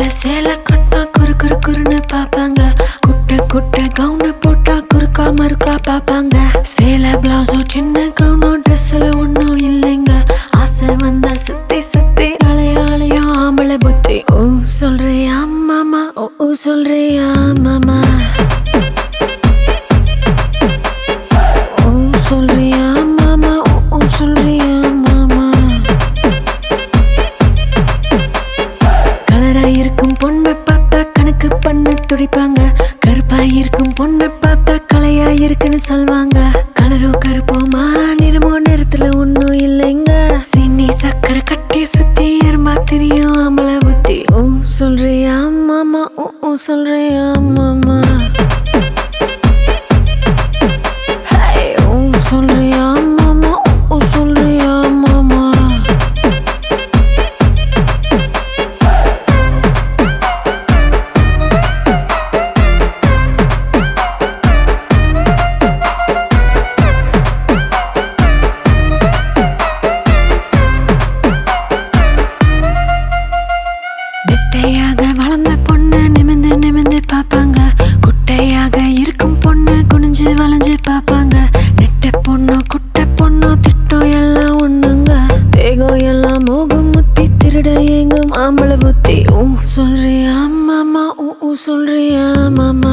சேலை கட்டா குறு குறு குறுன்னு பாப்பாங்க. குட்டை குட்டை கவுன போட்டா குறுக்கா மறுக்கா பாப்பாங்க. சேலை பிளவுஸோ சின்ன கவுனோ ட்ரெஸ்ல ஒன்னும் இல்லைங்க. ஆசை வந்தா சுத்தி சுத்தி அலையாளையும் ஆம்பளை புத்தி. ஓ சொல்றியா மாமா, ஓ சொல்றியா மாமா, ஓ சொல்றியா மாமா, ஓ சொல்றியா மாமா. கலராயிருக்கும் பொண்ணை பார்த்தா கணக்கு பண்ண துடிப்பாங்க. கருப்பாயிருக்கும் பொண்ணை பார்த்தா கலையாயிருக்குன்னு சொல்வாங்க. கலரோ கருப்போமா நிறமோ நிறத்துல ஒன்னும் இல்லைங்க. சீனி சக்கரை கட்டி சுத்தி எறும்பா தெரியும் ஆம்பளை புத்தி. ஓ சொல்றியா மாமா, ஓ சொல்றியா மாமா, ஓ சொல்றியா மாமா, ஓ சொல்றியா மாமா. நெட்டையாக வளர்ந்த பொண்ணு நிமிந்து நிமிந்து பாப்பாங்க. குட்டையாக இருக்கும் பொண்ணு குனிஞ்சு வளைஞ்சு பாப்பாங்க. நெட்டை பொண்ணோ குட்டை பொண்ணோ திட்டம் எல்லாம் ஒண்ணுங்க. தேகம் எல்லாம் மோகம் முத்தி திருட எங்கும் ஆம்பளை புத்தி. ஓ சொல்றியா மாமா, ஓ சொல்றியா மாமா,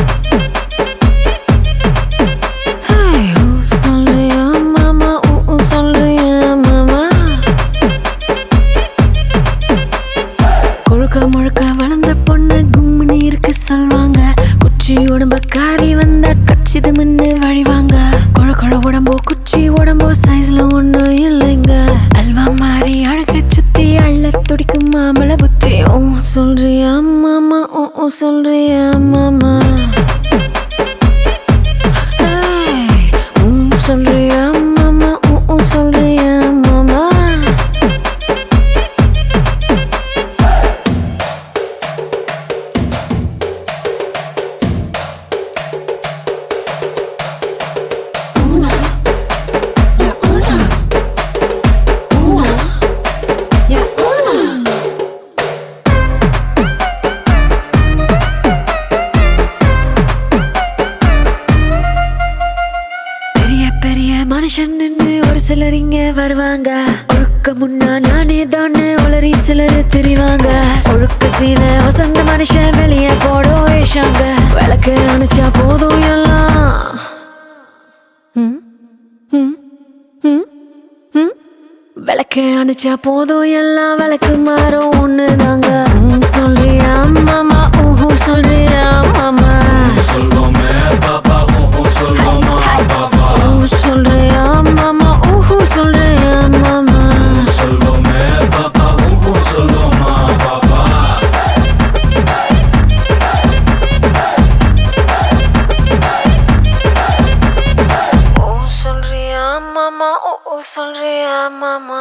ஓ சொல்றியா மாமா, ஓ சொல்றியா மாமா. கொழுக்க முழுக்க வளர்ந்த பொண்ணு கும்முன்னு இருக்கு சொல்வாங்க. குச்சி உடம்ப காரி வந்தா கச்சிது முன்னு வழிவாங்க. கொழ கொழ உடம்போ குச்சி உடம்போ சைஸ்ல ஒன்னும் இல்லைங்க. அல்வா மாறி அழக சுத்தி அள்ள துடிக்கும் மாமள புத்தி. ஓ சொல்றியா மாமா, ஓ சொல்றியா மாமா, ஓ சொல்றியா மாமா, ஓ சொல்றியா மாமா. மனுஷன் ஒரு சிலர் இங்க வருவாங்க. ஒழுக்க முன்னா நானே தானே உளறி சிலர் தெரிவாங்க. ஒழுக்க சீல வசந்த மனுஷன் வெளியே போட வேஷாங்க. விளக்கு அணைச்சா போதும் எல்லாம் விளக்கு அணைச்சா போதும் எல்லாம் விளக்கு மாறும் ஒண்ணுதாங்க. சொல்றியா மாமா, ஓ சொல்றியா மாமா, சொல்வோமே பாப்பா, ஓ சொல்வோமா பாப்பா, சொல்றியா மாமா, ஓ சொல்றியா மாமா, சொல்வோமே பாப்பா, ஓ சொல்வோமா பாப்பா. ஓ சொல்றியா மாமா, ஓ சொல்றியா மாமா.